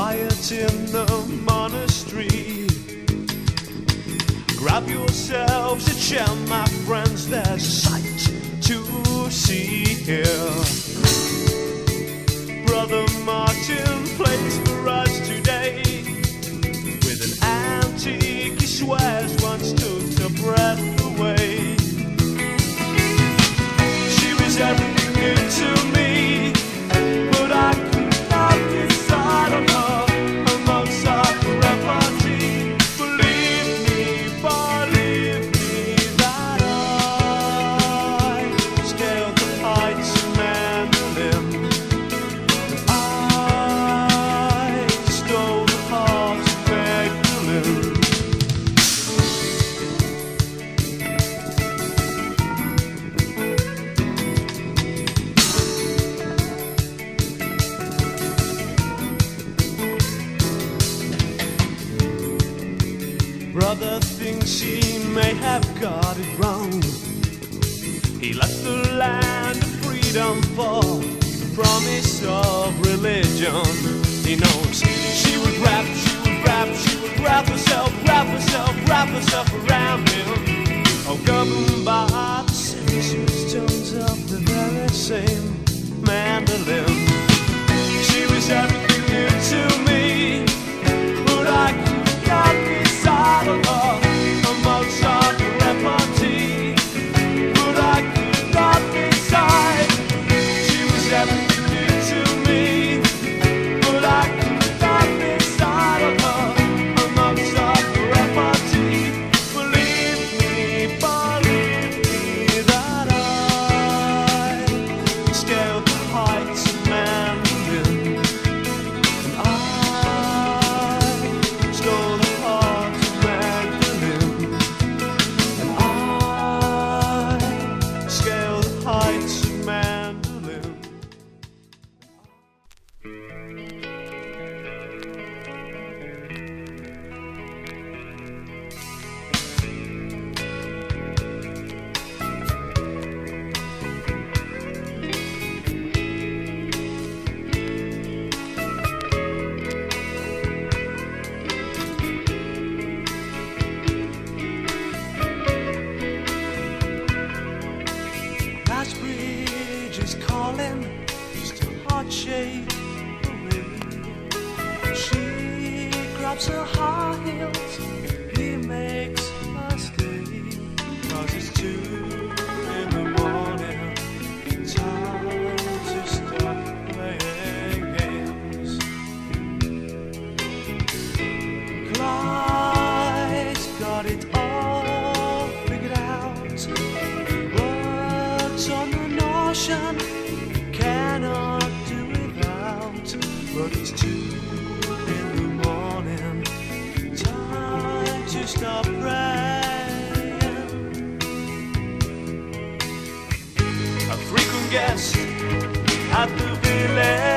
quiet in the monastery. Grab yourselves a chair, my friends, there's a sight to see here. Brother Martin plays for us today with an antique he swears once took the breath away. She was everything new to me, but I could not decide on her. A Mozart repartee. Believe me that I scaled the heights of mandolin. I stole the heart of Magdalene. Brother thinks he may have got it wrong. He left the land of freedom for the promise of religion. He knows she would wrap herself around him. Oh, governed by the sensuous tones of the very same mandolin. She was everything new to me, but I could not decide on her. A Mozart repartee, but I could not decide. She was everything new to me, but I could not decide on her. A Mozart repartee. Believe me that I scaled the heights of mandolin, and I stole the heart of Magdalene, and I scaled the heights of mandolin. Last bridge is calling, just a heart shake away. She grabs her high heels, he makes her stay. 'Cause it's 2 in the morning, time to stop playing games. Clyde's got it all figured out. Words on an ocean cannot do without. But it's 2 in the morning, time to stop praying. A frequent guest at the village